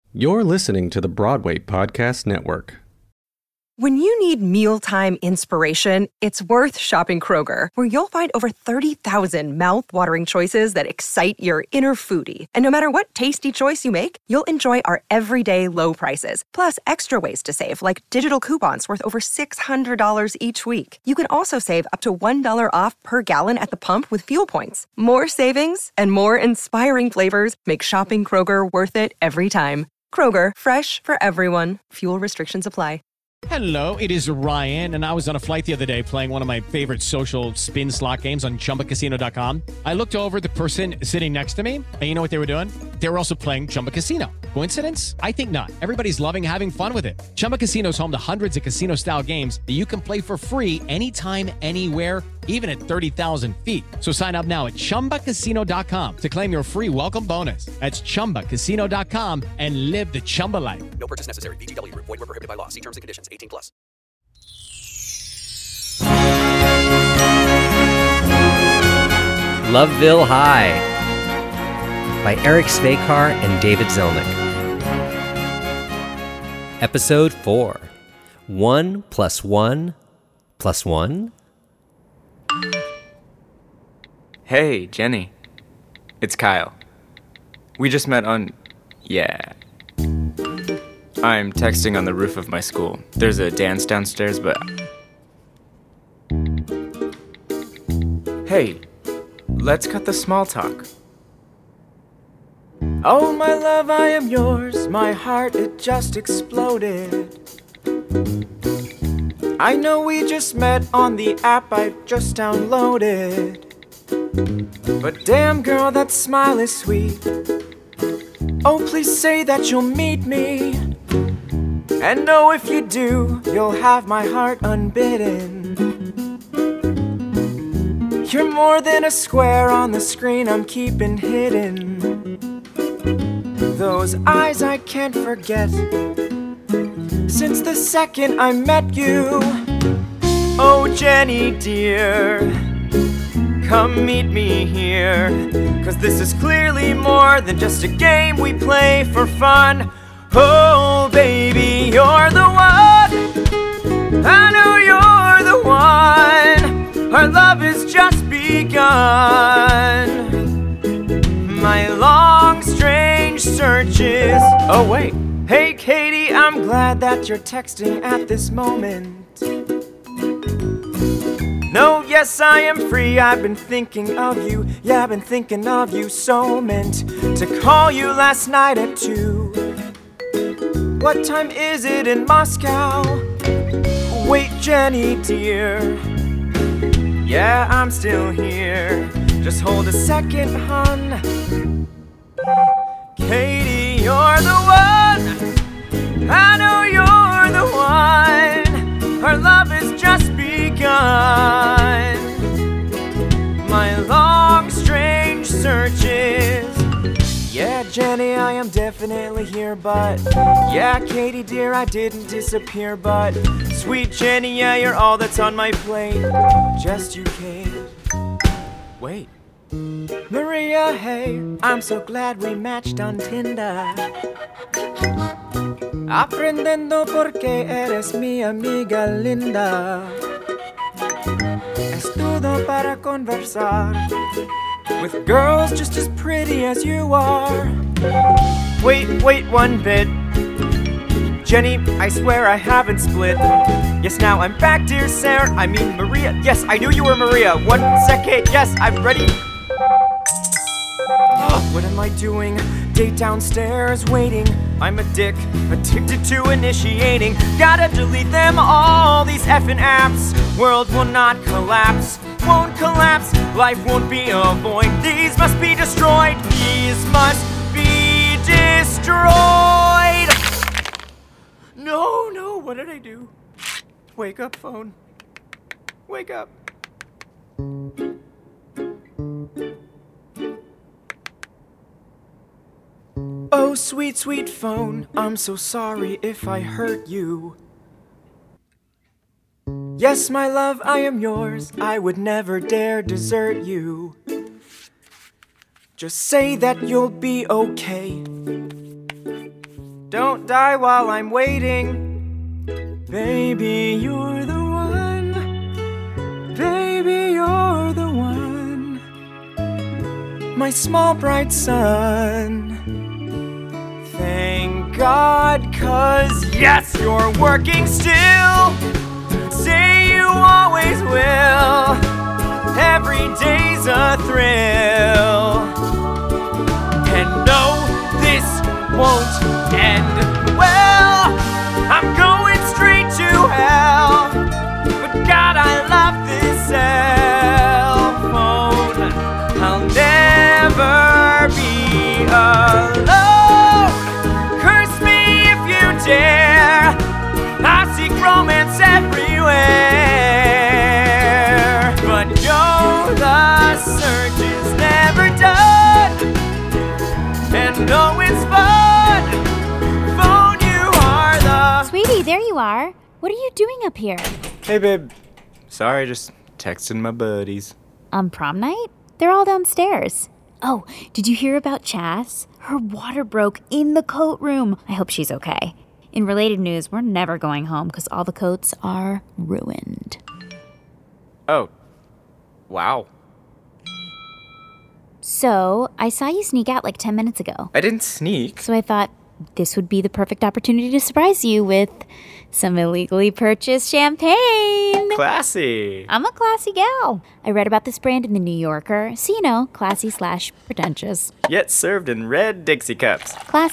You're listening to the Broadway Podcast Network. When you need mealtime inspiration, it's worth shopping Kroger, where you'll find over 30,000 mouth-watering choices that excite your inner foodie. And no matter what tasty choice you make, you'll enjoy our everyday low prices, plus extra ways to save, like digital coupons worth over $600 each week. You can also save up to $1 off per gallon at the pump with fuel points. More savings and more inspiring flavors make shopping Kroger worth it every time. Kroger, fresh for everyone. Fuel restrictions apply. Hello, it is Ryan, and I was on a flight the other day playing one of my favorite social spin slot games on ChumbaCasino.com. I looked over at the person sitting next to me, and you know what they were doing? They were also playing Chumba Casino. Coincidence? I think not. Everybody's loving having fun with it. Chumba Casino is home to hundreds of casino-style games that you can play for free anytime, anywhere, even at 30,000 feet. So sign up now at ChumbaCasino.com to claim your free welcome bonus. That's ChumbaCasino.com and live the Chumba life. No purchase necessary. VGW. Void where prohibited by law. See terms and conditions. 18 plus. Loveville High by Eric Svekar and David Zelnick. Episode 4. 1 + 1 + 1. Hey, Jenny. It's Kyle. We just met on... Yeah. I'm texting on the roof of my school. There's a dance downstairs, but... Hey, let's cut the small talk. Oh, my love, I am yours. My heart, it just exploded. I know we just met on the app I've just downloaded. But damn, girl, that smile is sweet. Oh, please say that you'll meet me. And know if you do, you'll have my heart unbidden. You're more than a square on the screen I'm keeping hidden. Those eyes I can't forget since the second I met you. Oh, Jenny dear, come meet me here, 'cause this is clearly more than just a game we play for fun. Oh, baby, you're the one. I know you're the one. Our love has just begun. My long, strange searches. Oh, wait. Hey, Katie, I'm glad that you're texting at this moment. No, yes, I am free. I've been thinking of you. Yeah, I've been thinking of you. So meant to call you last night at 2. What time is it in Moscow? Wait, Jenny dear. Yeah, I'm still here. Just hold a second, hun. Katie, you're the one. I know you're the one. Our love has just begun. My long, strange searches. Yeah, Jenny, I am definitely here, but yeah, Katie dear, I didn't disappear, but sweet Jenny, yeah, you're all that's on my plate. Just you, Kate. Wait. Maria, hey, I'm so glad we matched on Tinder. Aprendiendo porque eres mi amiga linda. Estudio para conversar with girls just as pretty as you are. Wait one bit. Jenny, I swear I haven't split. Yes, now I'm back, dear Sarah. I mean Maria. Yes, I knew you were Maria. 1 second. Yes, I'm ready. Oh, what am I doing? Date downstairs waiting. I'm a dick, addicted to initiating. Gotta delete them all, these effing apps. World will not collapse, won't collapse. Life won't be a void. These must be destroyed. These must be destroyed. No, what did I do? Wake up, phone. Wake up. Oh, sweet, sweet phone, I'm so sorry if I hurt you. Yes, my love, I am yours. I would never dare desert you. Just say that you'll be okay. Don't die while I'm waiting. Baby, you're the one. Baby, you're the one. My small bright sun. Thank God, 'cause yes, you're working still. Say you always will. Every day's a thrill. And no, this won't end well. I'm going straight to hell. But God, I love this cell phone. I'll never be alone. Curse me if you dare. I seek romance everywhere. But no, the search is never done. And no, it's fun. Phone, you are the... Sweetie, there you are. What are you doing up here? Hey, babe. Sorry, just texting my buddies. On prom night? They're all downstairs. Oh, did you hear about Chas? Her water broke in the coat room. I hope she's okay. In related news, we're never going home because all the coats are ruined. Oh. Wow. So, I saw you sneak out like 10 minutes ago. I didn't sneak. So I thought this would be the perfect opportunity to surprise you with some illegally purchased champagne. Classy. I'm a classy gal. I read about this brand in the New Yorker, so you know, classy/pretentious. Yet served in red Dixie cups.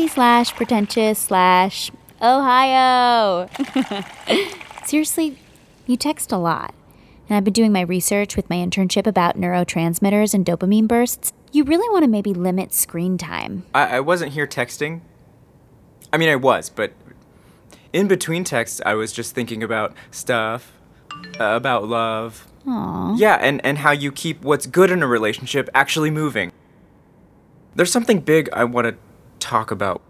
Classy/pretentious/Ohio. Seriously, you text a lot. And I've been doing my research with my internship about neurotransmitters and dopamine bursts. You really want to maybe limit screen time. I wasn't here texting. I mean, I was, but in between texts, I was just thinking about stuff, about love. Aww. Yeah, and how you keep what's good in a relationship actually moving. There's something big I want to talk about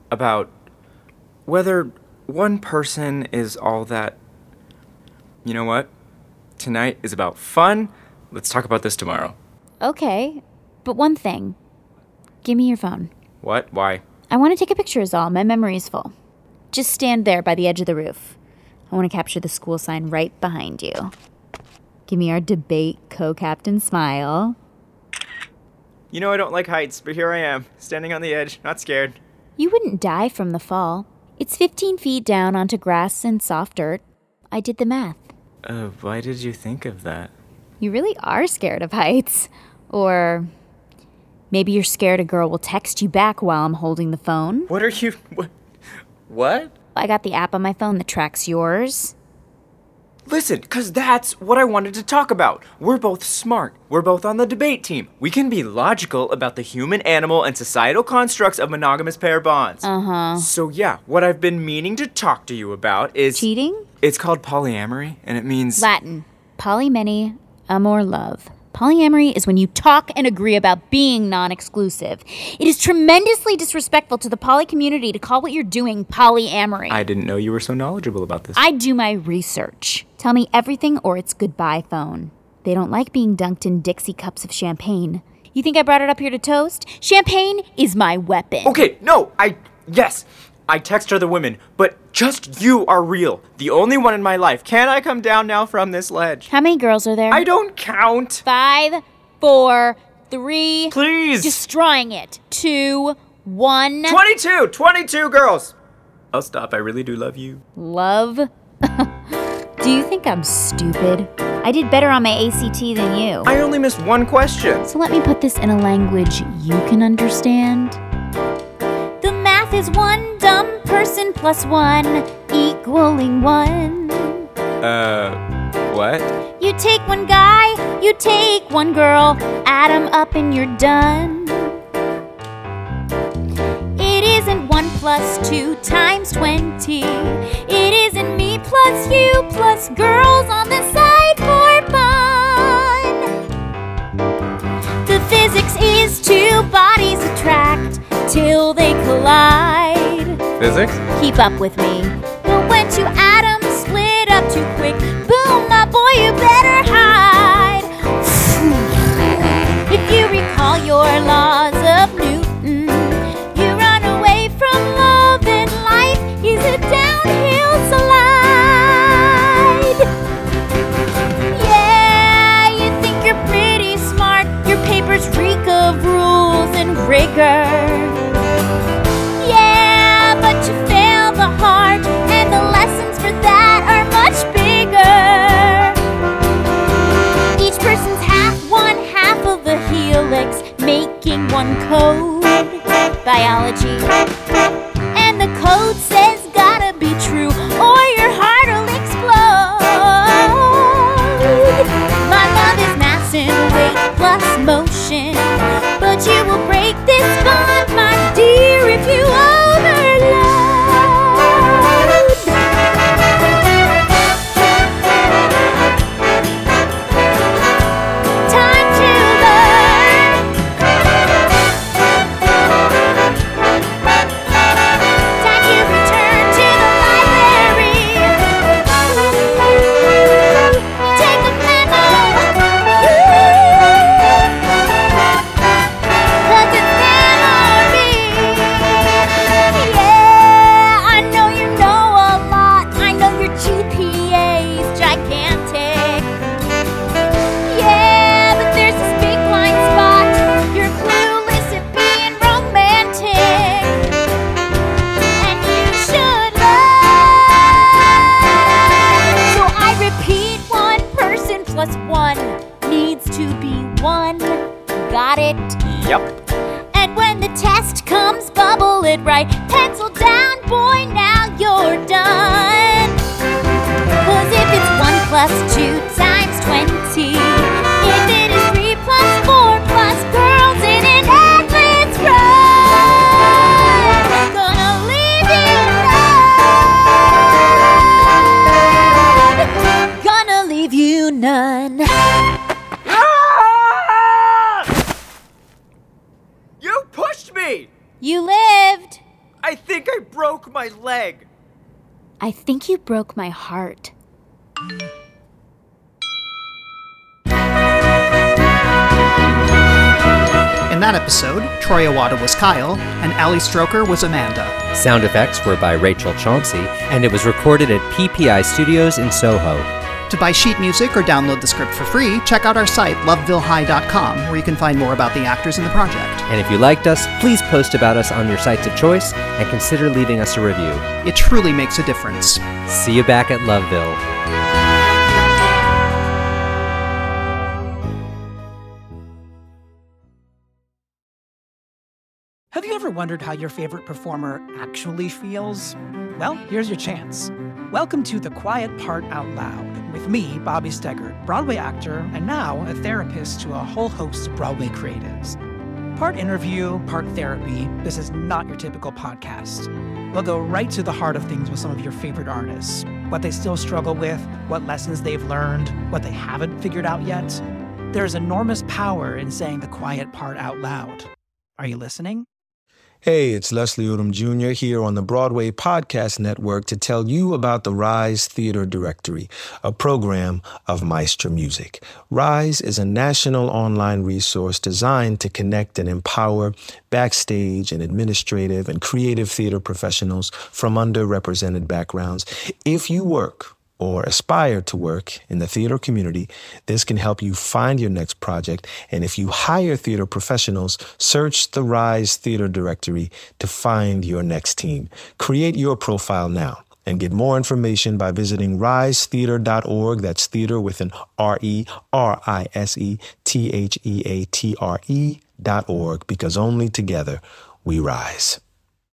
whether one person is all that. You know what? Tonight is about fun. Let's talk about this tomorrow. Okay, but one thing. Give me your phone. What? Why? I want to take a picture is all. My memory's full. Just stand there by the edge of the roof. I want to capture the school sign right behind you. Give me our debate co-captain smile. You know I don't like heights, but here I am, standing on the edge, not scared. You wouldn't die from the fall. It's 15 feet down onto grass and soft dirt. I did the math. Why did you think of that? You really are scared of heights. Or maybe you're scared a girl will text you back while I'm holding the phone. What are you... What? I got the app on my phone that tracks yours. Listen, because that's what I wanted to talk about. We're both smart. We're both on the debate team. We can be logical about the human, animal, and societal constructs of monogamous pair bonds. Uh-huh. So yeah, what I've been meaning to talk to you about is... Cheating? It's called polyamory, and it means... Latin. Polymany, amor, love. Polyamory is when you talk and agree about being non-exclusive. It is tremendously disrespectful to the poly community to call what you're doing polyamory. I didn't know you were so knowledgeable about this. I do my research. Tell me everything or it's goodbye phone. They don't like being dunked in Dixie cups of champagne. You think I brought it up here to toast? Champagne is my weapon. Okay, no, yes, I text other women, but just you are real. The only one in my life. Can I come down now from this ledge? How many girls are there? I don't count. 5, 4, 3. Please. Destroying it. 2, 1. 22 girls. I'll stop. I really do love you. Love? Do you think I'm stupid? I did better on my ACT than you. I only missed one question. So let me put this in a language you can understand. The math is 1 dumb person plus 1 equaling 1. What? You take 1 guy, you take 1 girl, add 'em up and you're done. It isn't 1 plus 2 times 20. It isn't me plus you plus girls on the side for fun. The physics is 2 bodies attract till they collide. Physics? Keep up with me. But when 2 atoms split up too quick, boom, my boy, you better hide. If you recall your laws of Newton, you run away from love and it right. Pencil down, boy, now you're done. 'Cause if it's 1 plus 2 times 20, if it is 3 plus 4 plus girls in an endless run, gonna leave you none. Gonna leave you none. You pushed me! You lived. I think I broke my leg. I think you broke my heart. In that episode, Troy Iwata was Kyle, and Ali Stroker was Amanda. Sound effects were by Rachel Chauncey, and it was recorded at PPI Studios in Soho. To buy sheet music or download the script for free, check out our site, lovevillehigh.com, where you can find more about the actors in the project. And if you liked us, please post about us on your sites of choice and consider leaving us a review. It truly makes a difference. See you back at Loveville. Have you ever wondered how your favorite performer actually feels? Well, here's your chance. Welcome to The Quiet Part Out Loud with me, Bobby Steggert, Broadway actor and now a therapist to a whole host of Broadway creatives. Part interview, part therapy, this is not your typical podcast. We'll go right to the heart of things with some of your favorite artists, what they still struggle with, what lessons they've learned, what they haven't figured out yet. There's enormous power in saying the quiet part out loud. Are you listening? Hey, it's Leslie Odom Jr. here on the Broadway Podcast Network to tell you about the Rise Theater Directory, a program of Maestro Music. Rise is a national online resource designed to connect and empower backstage and administrative and creative theater professionals from underrepresented backgrounds. If you work or aspire to work in the theater community, this can help you find your next project. And if you hire theater professionals, search the Rise Theater Directory to find your next team. Create your profile now and get more information by visiting risetheater.org. That's theater with an RERISETHEATRE.org, because only together we rise.